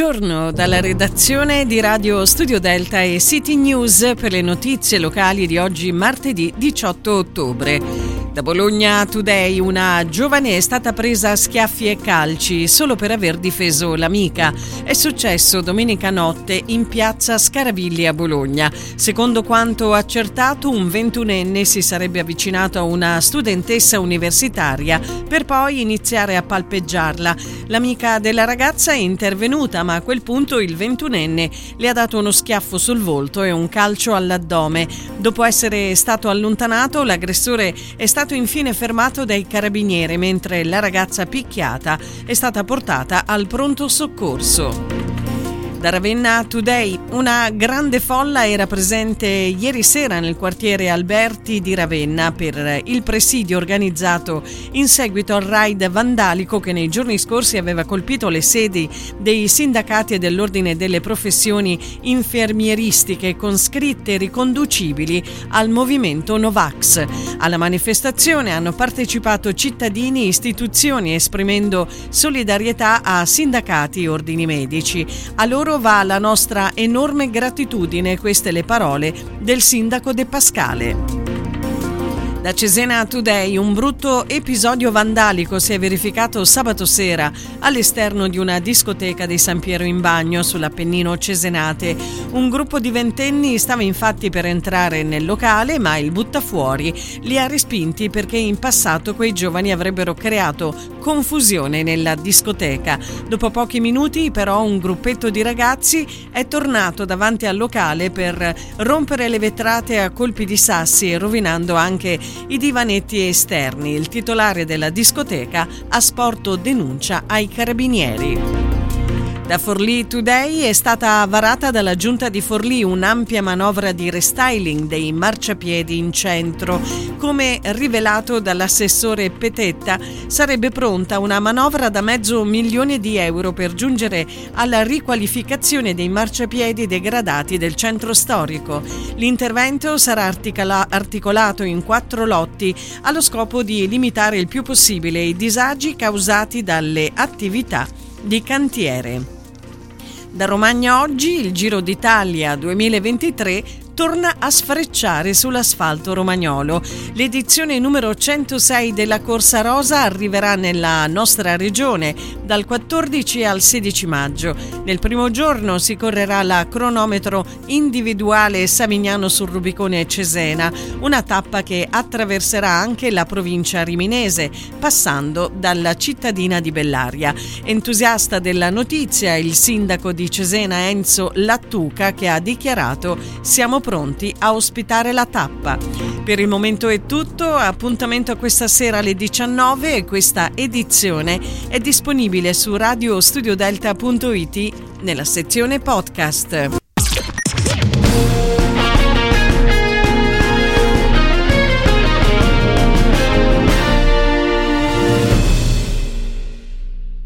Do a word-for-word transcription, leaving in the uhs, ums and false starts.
Buongiorno dalla redazione di Radio Studio Delta e City News per le notizie locali di oggi martedì diciotto ottobre. Da Bologna Today una giovane è stata presa a schiaffi e calci solo per aver difeso l'amica. È successo domenica notte in piazza Scaravilli a Bologna. Secondo quanto accertato, un ventunenne si sarebbe avvicinato a una studentessa universitaria per poi iniziare a palpeggiarla. L'amica della ragazza è intervenuta, ma a quel punto il ventunenne le ha dato uno schiaffo sul volto e un calcio all'addome. Dopo essere stato allontanato, l'aggressore è stato infine fermato dai carabinieri, mentre la ragazza picchiata è stata portata al pronto soccorso. Da Ravenna Today, una grande folla era presente ieri sera nel quartiere Alberti di Ravenna per il presidio organizzato in seguito al raid vandalico che nei giorni scorsi aveva colpito le sedi dei sindacati e dell'ordine delle professioni infermieristiche con scritte riconducibili al movimento Novax. Alla manifestazione hanno partecipato cittadini e istituzioni esprimendo solidarietà a sindacati e ordini medici. A loro va la nostra enorme gratitudine, queste le parole del sindaco De Pascale. Da Cesena Today, un brutto episodio vandalico si è verificato sabato sera all'esterno di una discoteca di San Piero in Bagno sull'Appennino Cesenate. Un gruppo di ventenni stava infatti per entrare nel locale, ma il buttafuori li ha respinti perché in passato quei giovani avrebbero creato confusione nella discoteca. Dopo pochi minuti però un gruppetto di ragazzi è tornato davanti al locale per rompere le vetrate a colpi di sassi, rovinando anche i divanetti esterni. Il titolare della discoteca ha sporto denuncia ai carabinieri. Da Forlì Today è stata varata dalla giunta di Forlì un'ampia manovra di restyling dei marciapiedi in centro. Come rivelato dall'assessore Petetta, sarebbe pronta una manovra da mezzo milione di euro per giungere alla riqualificazione dei marciapiedi degradati del centro storico. L'intervento sarà articola- articolato in quattro lotti allo scopo di limitare il più possibile i disagi causati dalle attività di cantiere. Da Romagna Oggi, il Giro d'Italia duemilaventitré torna a sfrecciare sull'asfalto romagnolo. L'edizione numero centosei della Corsa Rosa arriverà nella nostra regione dal quattordici al sedici maggio. Nel primo giorno si correrà la cronometro individuale Savignano sul Rubicone Cesena, una tappa che attraverserà anche la provincia riminese, passando dalla cittadina di Bellaria. Entusiasta della notizia il sindaco di Cesena Enzo Lattuca, che ha dichiarato: siamo pronti a ospitare la tappa. Per il momento è tutto, appuntamento a questa sera alle diciannove e questa edizione è disponibile su radio studio delta punto it nella sezione podcast.